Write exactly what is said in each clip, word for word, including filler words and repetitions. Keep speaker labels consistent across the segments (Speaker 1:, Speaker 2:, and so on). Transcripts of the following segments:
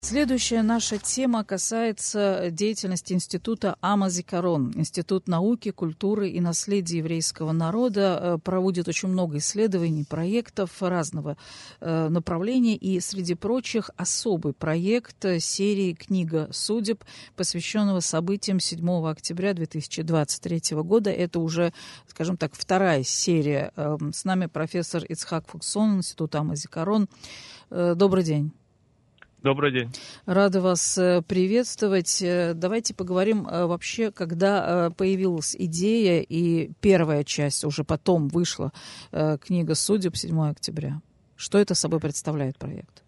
Speaker 1: Следующая наша тема касается деятельности Института Ам-Зикарон. Институт науки, культуры и наследия еврейского народа проводит очень много исследований, проектов разного направления. И среди прочих особый проект серии «Книга судеб», посвященного событиям седьмого октября две тысячи двадцать третьего года. Это уже, скажем так, вторая серия. С нами профессор Ицхак Фуксон, Институт Ам-Зикарон. Добрый день.
Speaker 2: Добрый день.
Speaker 1: Рада вас приветствовать. Давайте поговорим вообще, когда появилась идея и первая часть, уже потом вышла книга судеб седьмого октября. Что это собой представляет проект?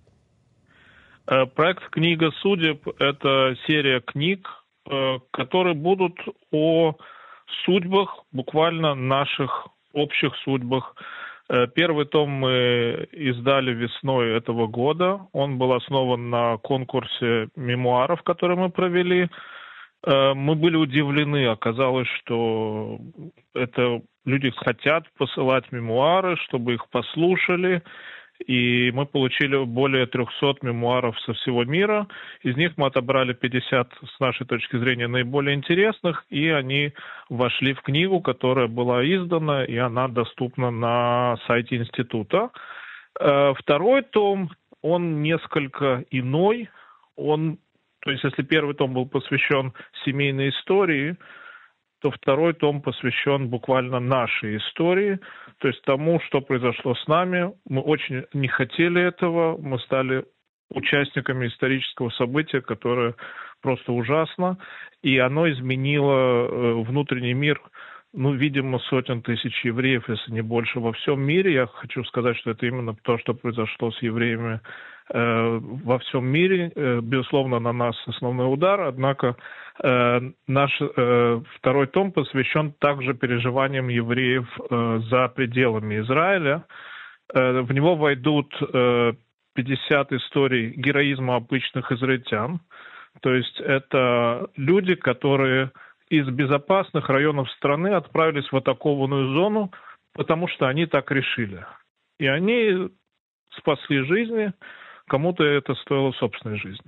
Speaker 2: Проект «Книга судеб» — это серия книг, которые будут о судьбах, буквально наших общих судьбах. Первый том мы издали весной этого года. Он был основан на конкурсе мемуаров, который мы провели. Мы были удивлены. Оказалось, что это люди хотят посылать мемуары, чтобы их послушали. И мы получили более трехсот мемуаров со всего мира. Из них мы отобрали пятьдесят, с нашей точки зрения, наиболее интересных, и они вошли в книгу, которая была издана, и она доступна на сайте института. Второй том, он несколько иной. Он, то есть, если первый том был посвящен семейной истории, то второй том посвящен буквально нашей истории, то есть тому, что произошло с нами. Мы очень не хотели этого, мы стали участниками исторического события, которое просто ужасно, и оно изменило внутренний мир, ну, видимо, сотен тысяч евреев, если не больше, во всем мире. Я хочу сказать, что это именно то, что произошло с евреями э, во всем мире. Э, безусловно, на нас основной удар, однако э, наш э, второй том посвящен также переживаниям евреев э, за пределами Израиля. Э, в него войдут э, пятьдесят историй героизма обычных израильтян. То есть это люди, которые из безопасных районов страны отправились в атакованную зону, потому что они так решили. И они спасли жизни, кому-то это стоило собственной жизни.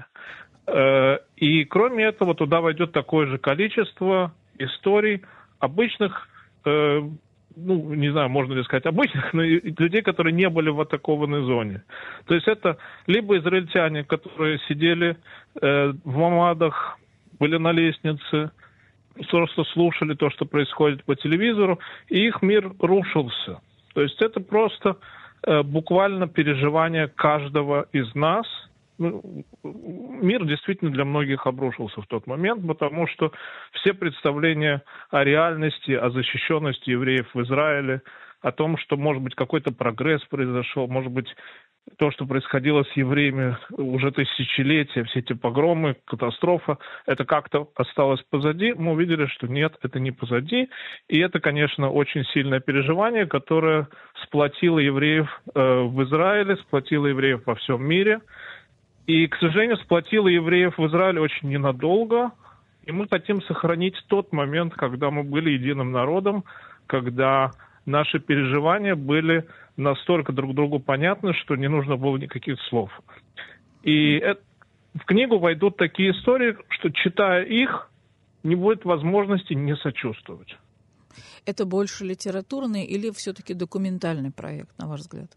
Speaker 2: И кроме этого туда войдет такое же количество историй обычных, ну, не знаю, можно ли сказать обычных, но людей, которые не были в атакованной зоне. То есть это либо израильтяне, которые сидели в мамадах, были на лестнице, просто слушали то, что происходит по телевизору, и их мир рушился. То есть это просто э, буквально переживание каждого из нас. Ну, мир действительно для многих обрушился в тот момент, потому что все представления о реальности, о защищенности евреев в Израиле, о том, что, может быть, какой-то прогресс произошел, может быть, то, что происходило с евреями уже тысячелетия, все эти погромы, катастрофа, это как-то осталось позади. Мы увидели, что нет, это не позади. И это, конечно, очень сильное переживание, которое сплотило евреев э, в Израиле, сплотило евреев во всем мире. И, к сожалению, сплотило евреев в Израиле очень ненадолго. И мы хотим сохранить тот момент, когда мы были единым народом, когда наши переживания были настолько друг другу понятны, что не нужно было никаких слов. И это, в книгу войдут такие истории, что, читая их, не будет возможности не сочувствовать.
Speaker 1: Это больше литературный или все-таки документальный проект, на ваш взгляд?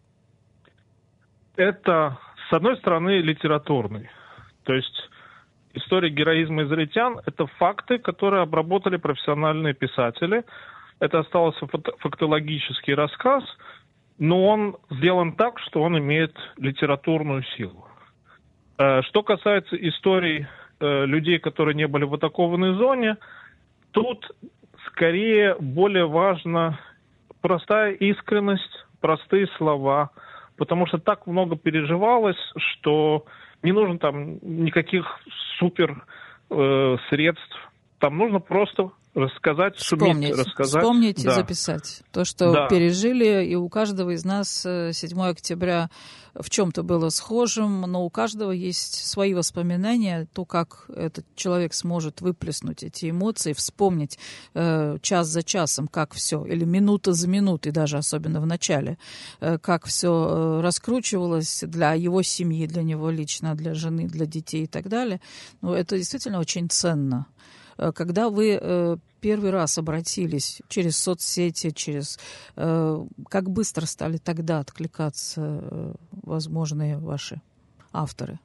Speaker 2: Это, с одной стороны, литературный. То есть история героизма израильтян – это факты, которые обработали профессиональные писатели. Это остался фактологический рассказ, но он сделан так, что он имеет литературную силу. Что касается историй людей, которые не были в атакованной зоне, тут скорее более важна простая искренность, простые слова, потому что так много переживалось, что не нужно там никаких супер э, средств. Там нужно просто рассказать,
Speaker 1: вспомнить,
Speaker 2: суметь рассказать.
Speaker 1: Вспомнить
Speaker 2: да.
Speaker 1: и записать то, что
Speaker 2: да.
Speaker 1: пережили, и у каждого из нас седьмое октября в чем-то было схожим, но у каждого есть свои воспоминания, то, как этот человек сможет выплеснуть эти эмоции, вспомнить э, час за часом, как все, или минута за минутой, даже особенно в начале, э, как все э, раскручивалось для его семьи, для него лично, для жены, для детей и так далее. Ну, это действительно очень ценно. Когда вы э, первый раз обратились через соцсети, через э, как быстро стали тогда откликаться э, возможные ваши авторы?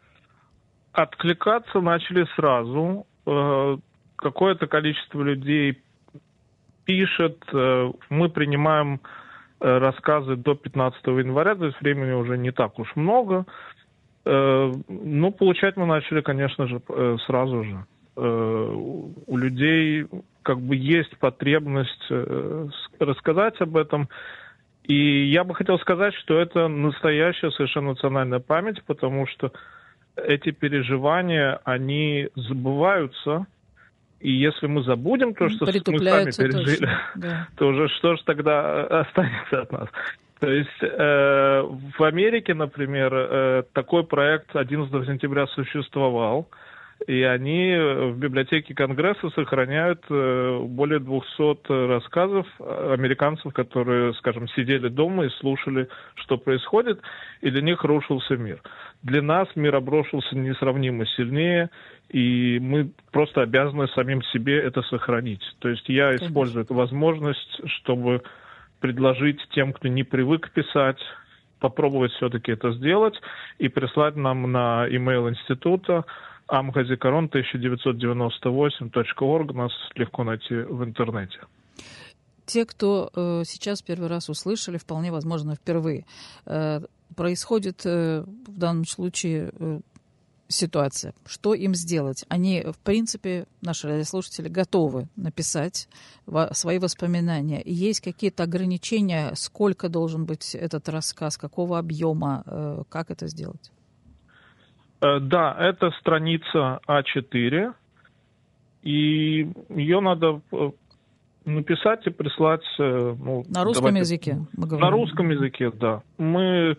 Speaker 2: Откликаться начали сразу. Э, какое-то количество людей пишет. Э, мы принимаем э, рассказы до пятнадцатого января, то есть времени уже не так уж много. Э, ну, получать мы начали, конечно же, э, сразу же. У людей как бы есть потребность рассказать об этом. И я бы хотел сказать, что это настоящая совершенно национальная память, потому что эти переживания, они забываются. И если мы забудем то, что мы сами пережили, да. то уже что же тогда останется от нас? То есть э, в Америке, например, э, такой проект одиннадцатого сентября существовал. И они в библиотеке Конгресса сохраняют более двухсот рассказов американцев, которые, скажем, сидели дома и слушали, что происходит, и для них рушился мир. Для нас мир обрушился несравнимо сильнее, и мы просто обязаны самим себе это сохранить. То есть я Конечно. использую эту возможность, чтобы предложить тем, кто не привык писать, попробовать все-таки это сделать и прислать нам на e-mail института амхазикарон тысяча девятьсот девяносто восемь точка орг. Нас легко найти в интернете.
Speaker 1: Те, кто э, сейчас первый раз услышали, вполне возможно, впервые, э, происходит э, в данном случае э, ситуация. Что им сделать? Они, в принципе, наши радиослушатели готовы написать во- свои воспоминания. И есть какие-то ограничения, сколько должен быть этот рассказ, какого объема, э, как это сделать?
Speaker 2: Да, это страница а четыре, и ее надо написать и прислать... Ну,
Speaker 1: на русском давайте, языке, мы говорим.
Speaker 2: На русском языке, да. Мы...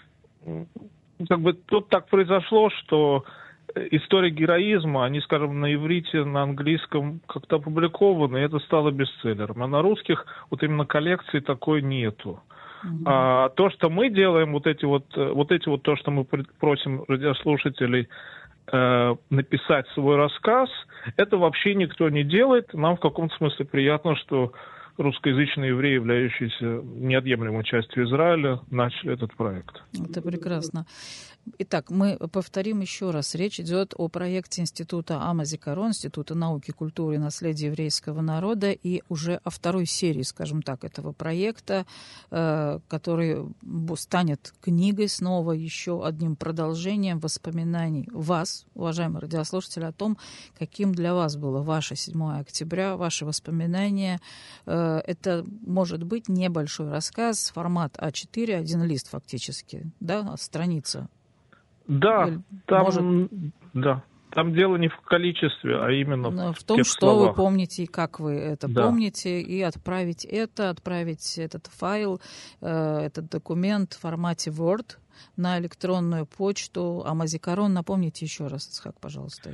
Speaker 2: Как бы тут так произошло, что истории героизма, они, скажем, на иврите, на английском как-то опубликованы, и это стало бестселлером. А на русских вот именно коллекции такой нету. Uh-huh. А то, что мы делаем, вот эти вот, вот эти вот то, что мы просим радиослушателей э, написать свой рассказ, это вообще никто не делает. Нам в каком-то смысле приятно, что русскоязычные евреи, являющиеся неотъемлемой частью Израиля, начали этот проект.
Speaker 1: Это прекрасно. Итак, мы повторим еще раз. Речь идет о проекте Института Ама Зикарон, Института науки, культуры и наследия еврейского народа, и уже о второй серии, скажем так, этого проекта, э, который станет книгой снова, еще одним продолжением воспоминаний вас, уважаемые радиослушатели, о том, каким для вас было ваше седьмое октября, ваши воспоминания. Э, это может быть небольшой рассказ, формат а четыре, один лист фактически, да, страница.
Speaker 2: Да, там, Может... да, там дело не в количестве, а именно в,
Speaker 1: в том,
Speaker 2: тех
Speaker 1: что
Speaker 2: словах.
Speaker 1: вы помните и как вы это да. помните, и отправить это, отправить этот файл, э, этот документ в формате Word на электронную почту Ама Зикарон. Напомните еще раз, Ицхак, пожалуйста.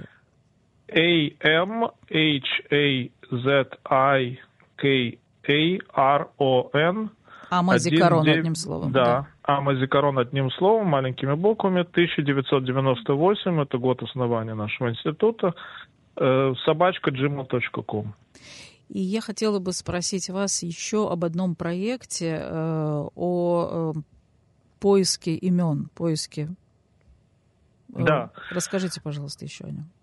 Speaker 2: A M H A Z I K A R O N.
Speaker 1: Ама Зикарон одним словом.
Speaker 2: Да,
Speaker 1: да.
Speaker 2: Ама Зикарон одним словом, маленькими буквами. тысяча девятьсот девяносто восемь, это год основания нашего института. Э, собачка джимейл точка ком.
Speaker 1: И я хотела бы спросить вас еще об одном проекте, э, о э, поиске имен, поиске. Э,
Speaker 2: да.
Speaker 1: Расскажите, пожалуйста, еще о нем.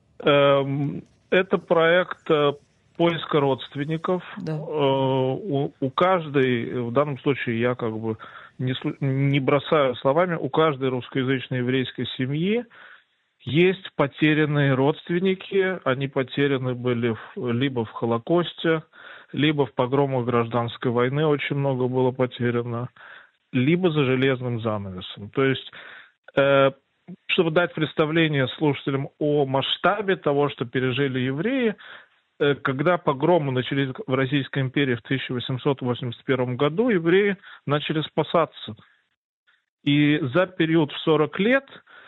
Speaker 2: Э, это проект поиска родственников.
Speaker 1: Да.
Speaker 2: У, у каждой, в данном случае я как бы не, не бросаю словами, у каждой русскоязычной еврейской семьи есть потерянные родственники. Они потеряны были в, либо в Холокосте, либо в погромах гражданской войны очень много было потеряно, либо за железным занавесом. То есть, э, чтобы дать представление слушателям о масштабе того, что пережили евреи, когда погромы начались в Российской империи в тысяча восемьсот восемьдесят первом году, евреи начали спасаться. И за период в сорок лет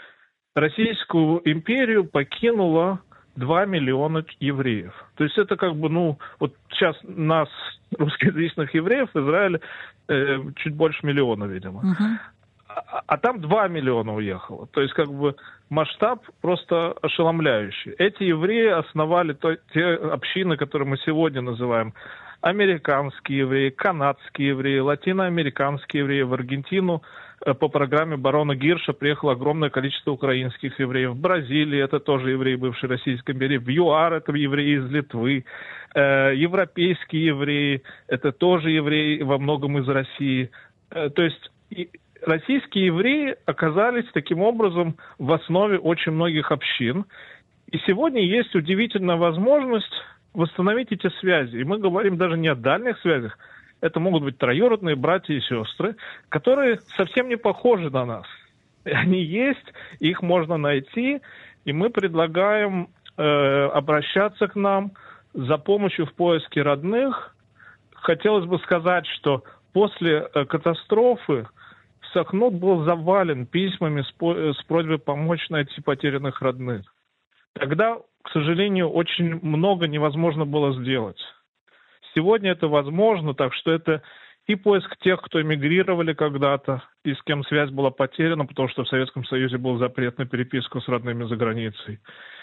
Speaker 2: Российскую империю покинуло два миллиона евреев. То есть это как бы, ну, вот сейчас нас, русскоязычных евреев, в Израиле э, чуть больше миллиона, видимо. Uh-huh. А, а там два миллиона уехало. То есть как бы масштаб просто ошеломляющий. Эти евреи основали то, те общины, которые мы сегодня называем американские евреи, канадские евреи, латиноамериканские евреи. В Аргентину по программе барона Гирша приехало огромное количество украинских евреев. В Бразилии это тоже евреи бывшей Российской империи. В ЮАР это евреи из Литвы. Э, европейские евреи это тоже евреи во многом из России. Э, то есть и российские евреи оказались таким образом в основе очень многих общин. И сегодня есть удивительная возможность восстановить эти связи. И мы говорим даже не о дальних связях. Это могут быть троюродные братья и сестры, которые совсем не похожи на нас. Они есть, их можно найти, и мы предлагаем э, обращаться к нам за помощью в поиске родных. Хотелось бы сказать, что после э, катастрофы Сахнут был завален письмами с, по- с просьбой помочь найти потерянных родных. Тогда, к сожалению, очень много невозможно было сделать. Сегодня это возможно, так что это и поиск тех, кто эмигрировали когда-то, и с кем связь была потеряна, потому что в Советском Союзе был запрет на переписку с родными за границей,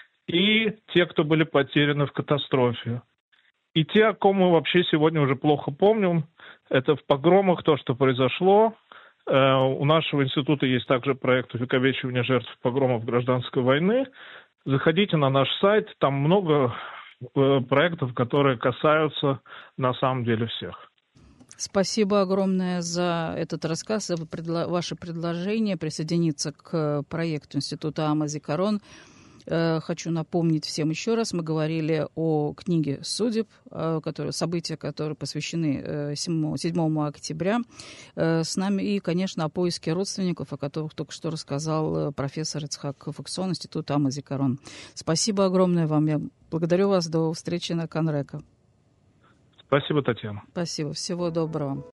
Speaker 2: и те, кто были потеряны в катастрофе. И те, о ком мы вообще сегодня уже плохо помним, это в погромах то, что произошло. У нашего института есть также проект увековечивания жертв погромов гражданской войны. Заходите на наш сайт, там много проектов, которые касаются на самом деле всех.
Speaker 1: Спасибо огромное за этот рассказ, за ваше предложение присоединиться к проекту Института Ама-Зикарон. Хочу напомнить всем еще раз, мы говорили о книге судеб, которые, события, которые посвящены седьмому октября с нами, и, конечно, о поиске родственников, о которых только что рассказал профессор Ицхак Фуксон, Института Ама-Зикарон. Спасибо огромное вам. Я благодарю вас. До встречи на Канрека.
Speaker 2: Спасибо, Татьяна.
Speaker 1: Спасибо. Всего доброго.